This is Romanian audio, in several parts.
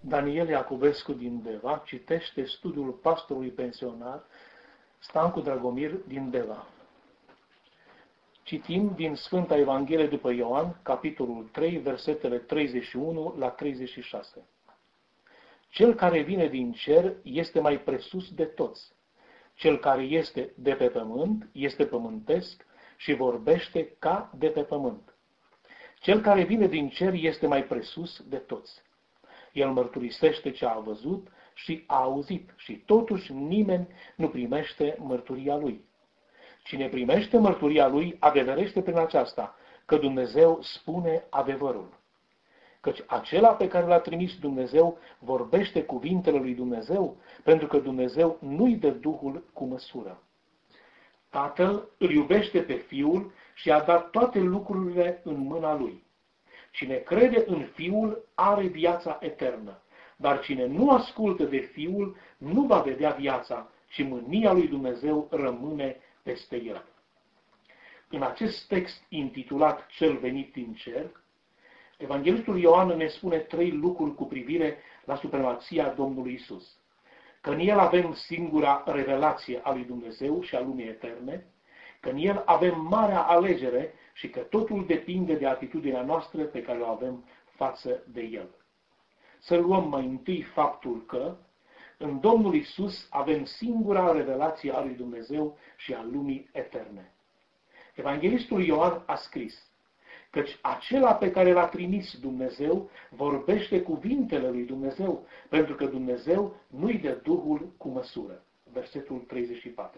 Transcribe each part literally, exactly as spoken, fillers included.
Daniel Iacovescu din Deva citește studiul pastorului pensionar Stancu Dragomir din Deva. Citim din Sfânta Evanghelie după Ioan, capitolul trei, versetele treizeci și unu la treizeci și șase. Cel care vine din cer este mai presus de toți. Cel care este de pe pământ este pământesc și vorbește ca de pe pământ. Cel care vine din cer este mai presus de toți. El mărturisește ce a văzut și a auzit și totuși nimeni nu primește mărturia lui. Cine primește mărturia lui adeverește prin aceasta că Dumnezeu spune adevărul. Căci acela pe care l-a trimis Dumnezeu vorbește cuvintele lui Dumnezeu, pentru că Dumnezeu nu-i dă Duhul cu măsură. Tatăl îl iubește pe Fiul și a dat toate lucrurile în mâna lui. Cine crede în Fiul are viața eternă, dar cine nu ascultă de Fiul nu va vedea viața, ci mânia lui Dumnezeu rămâne peste el. În acest text intitulat Cel venit din cer, Evanghelistul Ioan ne spune trei lucruri cu privire la supremația Domnului Isus. Că în El avem singura revelație a lui Dumnezeu și a lumii eterne, că în El avem marea alegere și că totul depinde de atitudinea noastră pe care o avem față de El. Să luăm mai întâi faptul că în Domnul Isus avem singura revelație a lui Dumnezeu și a lumii eterne. Evanghelistul Ioan a scris: căci acela pe care l-a trimis Dumnezeu vorbește cuvintele lui Dumnezeu, pentru că Dumnezeu nu-i dă Duhul cu măsură. Versetul treizeci și patru.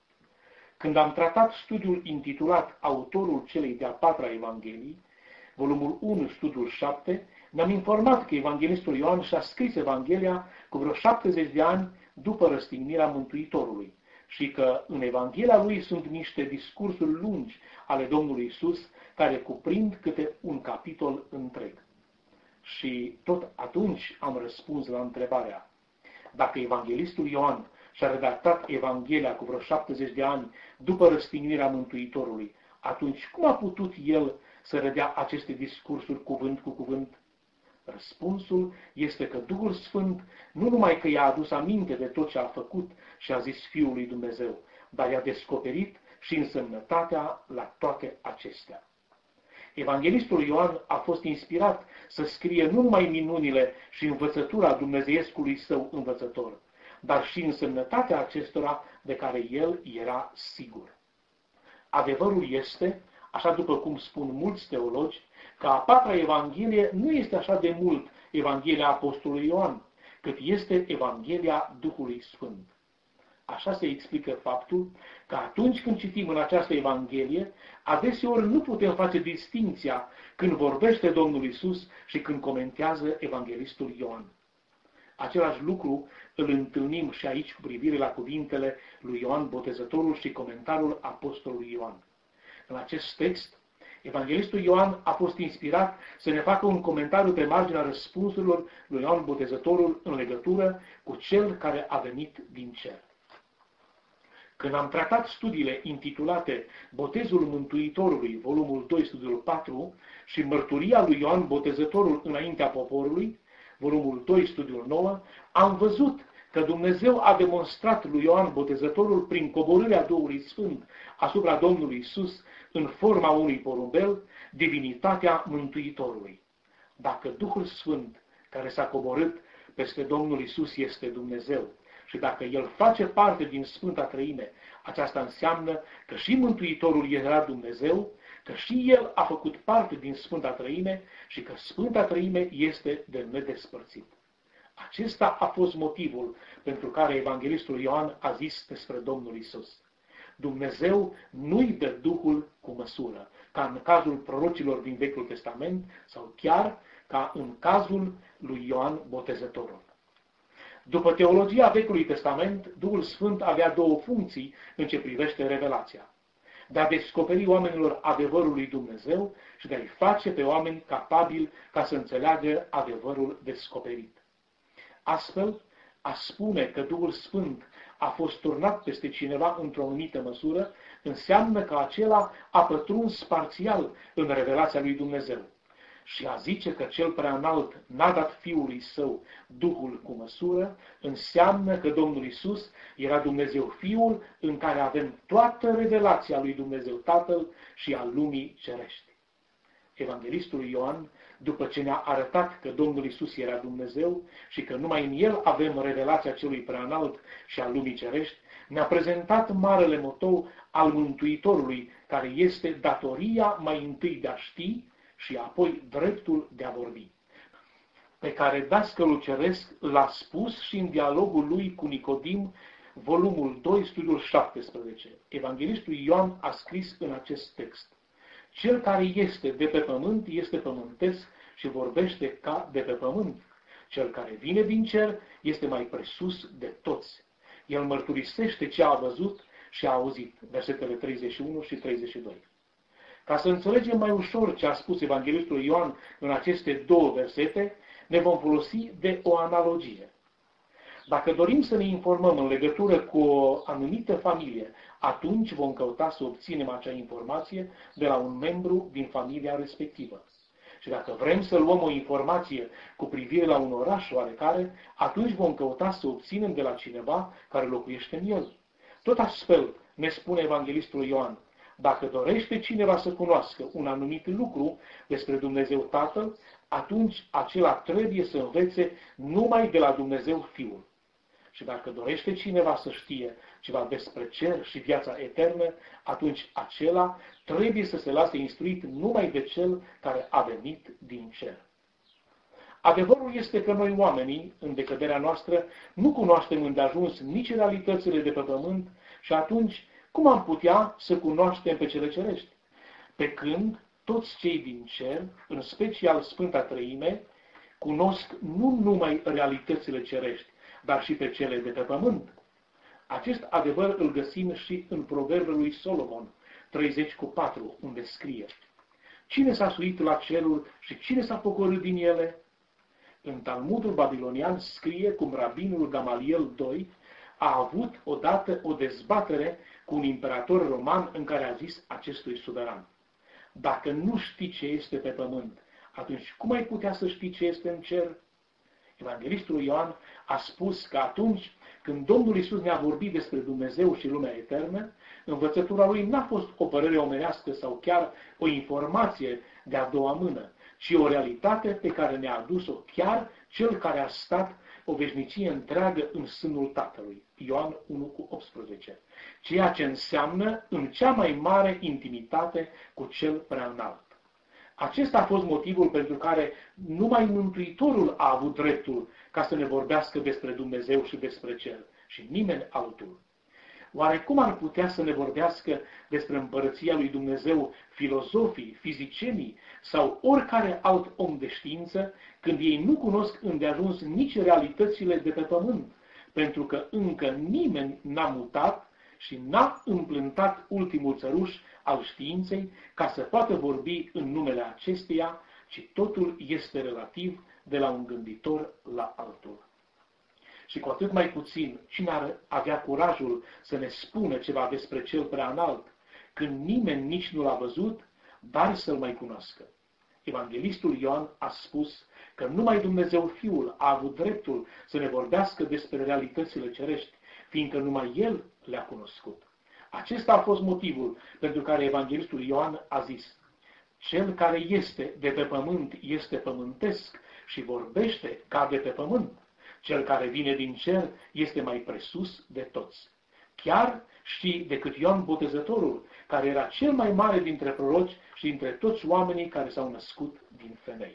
Când am tratat studiul intitulat Autorul celei de-a patra Evanghelii, volumul unu, studiul șapte, ne-am informat că Evanghelistul Ioan și-a scris Evanghelia cu vreo șaptezeci de ani după răstignirea Mântuitorului și că în Evanghelia lui sunt niște discursuri lungi ale Domnului Isus care cuprind câte un capitol întreg. Și tot atunci am răspuns la întrebarea: dacă Evanghelistul Ioan și-a redactat Evanghelia cu vreo șaptezeci de ani după răstignirea Mântuitorului, atunci cum a putut el să redea aceste discursuri cuvânt cu cuvânt? Răspunsul este că Duhul Sfânt nu numai că i-a adus aminte de tot ce a făcut și a zis Fiul lui Dumnezeu, dar i-a descoperit și însemnătatea la toate acestea. Evanghelistul Ioan a fost inspirat să scrie nu numai minunile și învățătura dumnezeiescului său învățător, dar și însemnătatea acestora de care el era sigur. Adevărul este, așa după cum spun mulți teologi, că a patra Evanghelie nu este așa de mult Evanghelia Apostolului Ioan, cât este Evanghelia Duhului Sfânt. Așa se explică faptul că atunci când citim în această Evanghelie, adeseori nu putem face distinția când vorbește Domnul Isus și când comentează Evanghelistul Ioan. Același lucru îl întâlnim și aici cu privire la cuvintele lui Ioan Botezătorul și comentariul Apostolului Ioan. În acest text, Evanghelistul Ioan a fost inspirat să ne facă un comentariu pe marginea răspunsurilor lui Ioan Botezătorul în legătură cu cel care a venit din cer. Când am tratat studiile intitulate Botezul Mântuitorului, volumul doi, studiul patru, și Mărturia lui Ioan Botezătorul înaintea poporului, volumul doi, studiul nouă, am văzut că Dumnezeu a demonstrat lui Ioan Botezătorul prin coborârea Duhului Sfânt asupra Domnului Isus în forma unui porumbel divinitatea Mântuitorului. Dacă Duhul Sfânt care s-a coborât peste Domnul Isus este Dumnezeu și dacă El face parte din Sfânta Trăime, aceasta înseamnă că și Mântuitorul era Dumnezeu, că și El a făcut parte din Sfânta Trăime și că Sfânta Trăime este de nedespărțit. Acesta a fost motivul pentru care Evanghelistul Ioan a zis despre Domnul Isus: Dumnezeu nu-i dă Duhul cu măsură, ca în cazul prorocilor din Vechiul Testament sau chiar ca în cazul lui Ioan Botezătorul. După teologia Vechiului Testament, Duhul Sfânt avea două funcții în ce privește revelația: de a descoperi oamenilor adevărul lui Dumnezeu și de a-i face pe oameni capabili ca să înțeleagă adevărul descoperit. Astfel, a spune că Duhul Sfânt a fost turnat peste cineva într-o anumită măsură, înseamnă că acela a pătruns parțial în revelația lui Dumnezeu. și a zice că cel preanalt n-a dat Fiului Său Duhul cu măsură, înseamnă că Domnul Iisus era Dumnezeu Fiul în care avem toată revelația lui Dumnezeu Tatăl și a lumii cerești. Evanghelistul Ioan, după ce ne-a arătat că Domnul Iisus era Dumnezeu și că numai în El avem revelația celui preanalt și a lumii cerești, ne-a prezentat marele motou al Mântuitorului, care este datoria mai întâi de a ști și apoi dreptul de a vorbi, pe care Dascălul Ceresc l-a spus și în dialogul lui cu Nicodim, volumul doi, studiul șaptesprezece. Evanghelistul Ioan a scris în acest text: Cel care este de pe pământ este pământesc și vorbește ca de pe pământ. Cel care vine din cer este mai presus de toți. El mărturisește ce a văzut și a auzit. Versetele treizeci și unu și treizeci și doi. Ca să înțelegem mai ușor ce a spus Evanghelistul Ioan în aceste două versete, ne vom folosi de o analogie. Dacă dorim să ne informăm în legătură cu o anumită familie, atunci vom căuta să obținem acea informație de la un membru din familia respectivă. Și dacă vrem să luăm o informație cu privire la un oraș oarecare, atunci vom căuta să obținem de la cineva care locuiește în el. Tot astfel ne spune Evanghelistul Ioan: dacă dorește cineva să cunoască un anumit lucru despre Dumnezeu Tatăl, atunci acela trebuie să învețe numai de la Dumnezeu Fiul. Și dacă dorește cineva să știe ceva despre cer și viața eternă, atunci acela trebuie să se lase instruit numai de cel care a venit din cer. Adevărul este că noi oamenii, în decăderea noastră, nu cunoaștem îndeajuns nici realitățile de pe pământ și atunci cum am putea să cunoaștem pe cele cerești? Pe când toți cei din cer, în special Sfânta Treime, cunosc nu numai realitățile cerești, dar și pe cele de pe pământ. Acest adevăr îl găsim și în Proverbele lui Solomon, treizeci cu patru, unde scrie: Cine s-a suit la ceruri și cine s-a pogorât din ele? În Talmudul babilonian scrie cum rabinul Gamaliel doi a avut odată o dezbatere cu un imperator roman în care a zis acestui suveran: dacă nu știi ce este pe pământ, atunci cum ai putea să știi ce este în cer? Evanghelistul Ioan a spus că atunci când Domnul Iisus ne-a vorbit despre Dumnezeu și lumea eternă, învățătura lui n-a fost o părere omenească sau chiar o informație de a doua mână, ci o realitate pe care ne-a adus-o chiar Cel care a stat o veșnicie întreagă în sânul Tatălui. Ioan unu cu optsprezece. Ceea ce înseamnă în cea mai mare intimitate cu Cel preanalt. Acesta a fost motivul pentru care numai Mântuitorul a avut dreptul ca să ne vorbească despre Dumnezeu și despre cer, și nimeni altul. Oare cum ar putea să ne vorbească despre împărăția lui Dumnezeu filozofii, fizicienii sau oricare alt om de știință, când ei nu cunosc îndeajuns nici realitățile de pe pământ, pentru că încă nimeni n-a mutat și n-a împlântat ultimul țăruș al științei ca să poată vorbi în numele acesteia, ci totul este relativ de la un gânditor la altul. Și cu atât mai puțin, cine ar avea curajul să ne spună ceva despre Cel preanalt, când nimeni nici nu l-a văzut, dar să-L mai cunoască. Evanghelistul Ioan a spus că numai Dumnezeu Fiul a avut dreptul să ne vorbească despre realitățile cerești, fiindcă numai El le-a cunoscut. Acesta a fost motivul pentru care Evanghelistul Ioan a zis: Cel care este de pe pământ este pământesc și vorbește ca de pe pământ. Cel care vine din cer este mai presus de toți. Chiar și decât Ioan Botezătorul, care era cel mai mare dintre proroci și dintre toți oamenii care s-au născut din femei.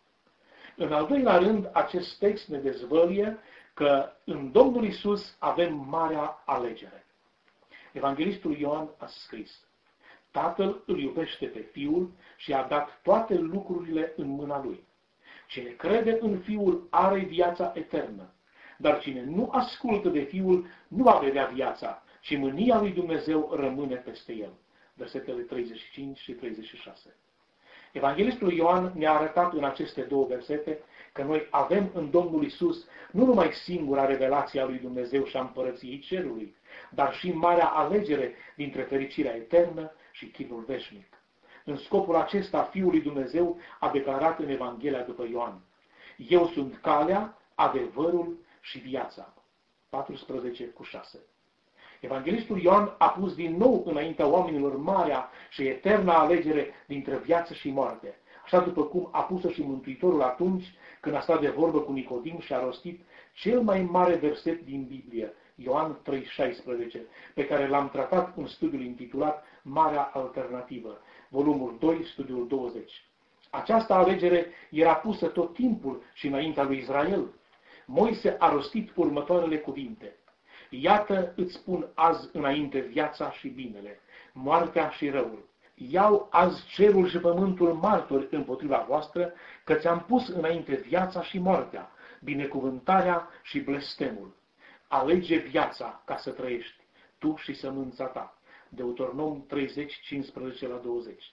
În al doilea rând, acest text ne dezvăluie că în Domnul Iisus avem marea alegere. Evanghelistul Ioan a scris: Tatăl îl iubește pe Fiul și a dat toate lucrurile în mâna Lui. Cine crede în Fiul are viața eternă, dar cine nu ascultă de Fiul nu va vedea viața, ci mânia lui Dumnezeu rămâne peste el. Versetele treizeci și cinci și treizeci și șase. Evanghelistul Ioan ne-a arătat în aceste două versete că noi avem în Domnul Iisus nu numai singura revelație a lui Dumnezeu și a împărăției cerului, dar și marea alegere dintre fericirea eternă și chinul veșnic. În scopul acesta, Fiul lui Dumnezeu a declarat în Evanghelia după Ioan: Eu sunt calea, adevărul și viața. paisprezece cu șase. Evanghelistul Ioan a pus din nou înaintea oamenilor marea și eterna alegere dintre viață și moarte, așa după cum a pus-o și Mântuitorul atunci când a stat de vorbă cu Nicodim și a rostit cel mai mare verset din Biblie, Ioan trei șaisprezece, pe care l-am tratat în studiul intitulat Marea Alternativă, volumul doi, studiul douăzeci. Această alegere era pusă tot timpul și înaintea lui Israel. Moise a rostit următoarele cuvinte: Iată îți spun azi înainte viața și binele, moartea și răul. Iau azi cerul și pământul martori împotriva voastră, că ți-am pus înainte viața și moartea, binecuvântarea și blestemul. Alege viața ca să trăiești, tu și sămânța ta. Deuteronom treizeci, cincisprezece la douăzeci.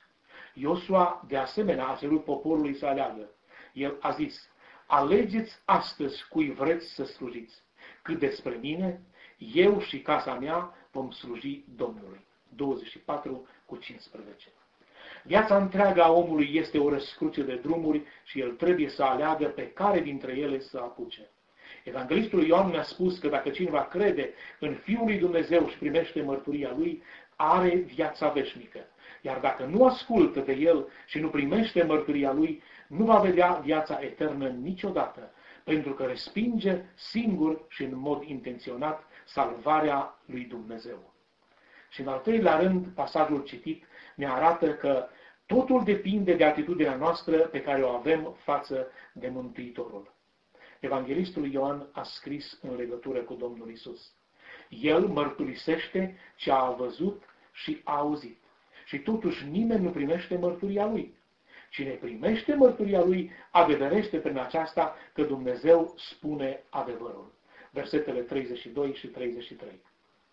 Iosua, de asemenea, a cerut poporului să aleagă. El a zis: Alegeți astăzi cui vreți să slujiți. Cât despre mine, eu și casa mea vom sluji Domnului. douăzeci și patru cu cincisprezece. Viața întreagă a omului este o răscruce de drumuri și el trebuie să aleagă pe care dintre ele să apuce. Evanghelistul Ioan ne-a spus că dacă cineva crede în Fiul lui Dumnezeu și primește mărturia lui, are viața veșnică. Iar dacă nu ascultă de el și nu primește mărturia lui, nu va vedea viața eternă niciodată, pentru că respinge singur și în mod intenționat salvarea lui Dumnezeu. Și în al treilea rând, pasajul citit ne arată că totul depinde de atitudinea noastră pe care o avem față de Mântuitorul. Evanghelistul Ioan a scris în legătură cu Domnul Isus: El mărturisește ce a văzut și a auzit. Și totuși nimeni nu primește mărturia lui. Cine primește mărturia lui, adeverește prin aceasta că Dumnezeu spune adevărul. Versetele treizeci și doi și treizeci și trei.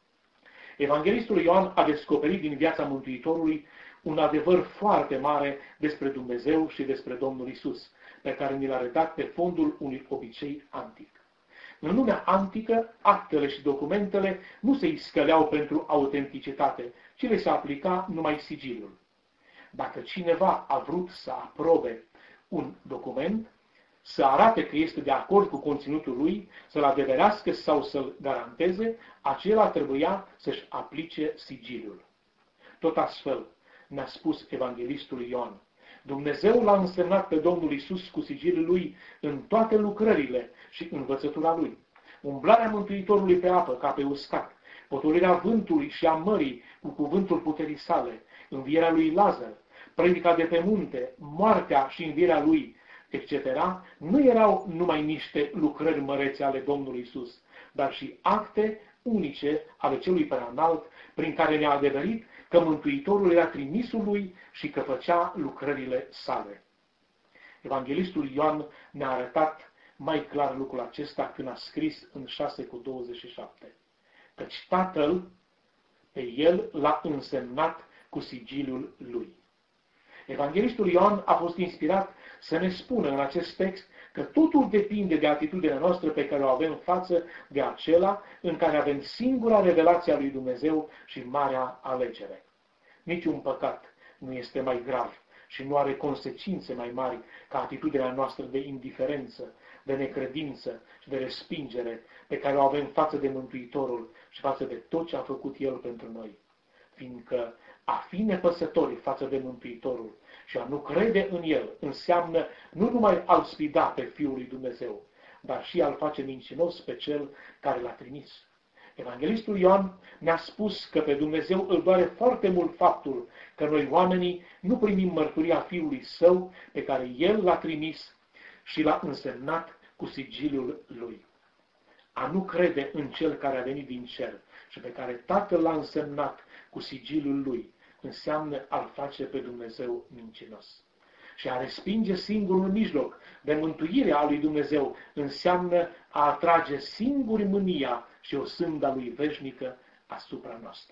Evanghelistul Ioan a descoperit din viața Mântuitorului un adevăr foarte mare despre Dumnezeu și despre Domnul Isus, pe care ni l-a arătat pe fondul unui obicei antic. În lumea antică, actele și documentele nu se iscăleau pentru autenticitate, ci le se aplica numai sigiliul. Dacă cineva a vrut să aprobe un document, să arate că este de acord cu conținutul lui, să-l adeverească sau să-l garanteze, acela trebuia să-și aplice sigiliul. Tot astfel ne-a spus Evanghelistul Ioan: Dumnezeu l-a însemnat pe Domnul Isus cu sigiliul lui în toate lucrările și învățătura lui. Umblarea Mântuitorului pe apă ca pe uscat, potolirea vântului și a mării cu cuvântul puterii sale, învierea lui Lazar, predica de pe munte, moartea și învierea lui, et cetera, nu erau numai niște lucrări mărețe ale Domnului Isus, dar și acte unice ale celui preanalt, prin care ne-a adeverit că Mântuitorul era trimisul lui și că făcea lucrările sale. Evanghelistul Ioan ne-a arătat mai clar lucrul acesta când a scris în șase cu douăzeci și șapte. Căci Tatăl pe el l-a însemnat cu sigiliul lui. Evanghelistul Ioan a fost inspirat să ne spună în acest text că totul depinde de atitudinea noastră pe care o avem față de acela în care avem singura revelație a lui Dumnezeu și marea alegere. Niciun păcat nu este mai grav și nu are consecințe mai mari ca atitudinea noastră de indiferență, de necredință și de respingere pe care o avem față de Mântuitorul și față de tot ce a făcut El pentru noi. Fiindcă a fi nepăsători față de Mântuitorul și a nu crede în El înseamnă nu numai a-L sfida pe Fiul lui Dumnezeu, dar și a-L face mincinos pe Cel care L-a trimis. Evanghelistul Ioan ne-a spus că pe Dumnezeu îl doare foarte mult faptul că noi oamenii nu primim mărturia Fiului Său pe care El L-a trimis și L-a însemnat cu sigiliul Lui. A nu crede în Cel care a venit din cer și pe care Tatăl L-a însemnat cu sigiliul Lui înseamnă a-L face pe Dumnezeu mincinos. Și a respinge singurul mijloc de mântuire a lui Dumnezeu înseamnă a atrage singur mânia și o sânda lui veșnică asupra noastră.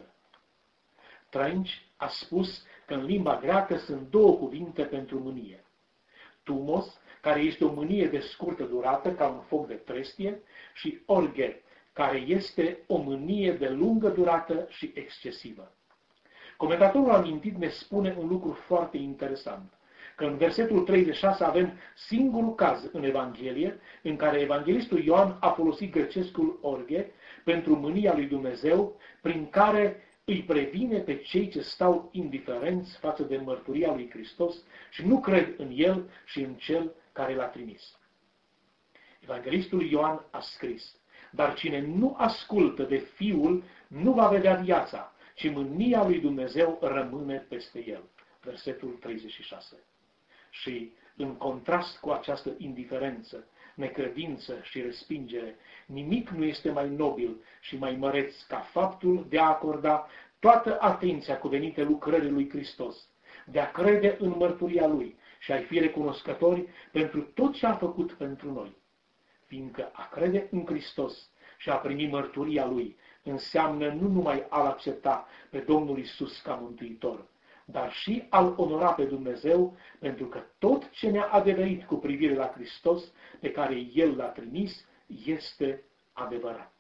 Trench a spus că în limba greacă sunt două cuvinte pentru mânie. Tumos, care este o mânie de scurtă durată, ca un foc de trestie, și orge, care este o mânie de lungă durată și excesivă. Comentatorul amintit ne spune un lucru foarte interesant, că în versetul treizeci și șase avem singurul caz în Evanghelie în care evanghelistul Ioan a folosit grecescul orge pentru mânia lui Dumnezeu, prin care îi previne pe cei ce stau indiferenți față de mărturia lui Hristos și nu cred în El și în Cel care l-a trimis. Evanghelistul Ioan a scris: dar cine nu ascultă de Fiul nu va vedea viața, ci mânia lui Dumnezeu rămâne peste el. Versetul treizeci și șase. Și în contrast cu această indiferență, necredință și respingere, nimic nu este mai nobil și mai măreț ca faptul de a acorda toată atenția cuvenită lucrării lui Hristos, de a crede în mărturia Lui și a-i fi recunoscători pentru tot ce a făcut pentru noi. Fiindcă a crede în Hristos și a primi mărturia Lui înseamnă nu numai a-L accepta pe Domnul Iisus ca mântuitor, dar și a-L onora pe Dumnezeu, pentru că tot ce ne-a adeverit cu privire la Hristos, pe care El l-a trimis, este adevărat.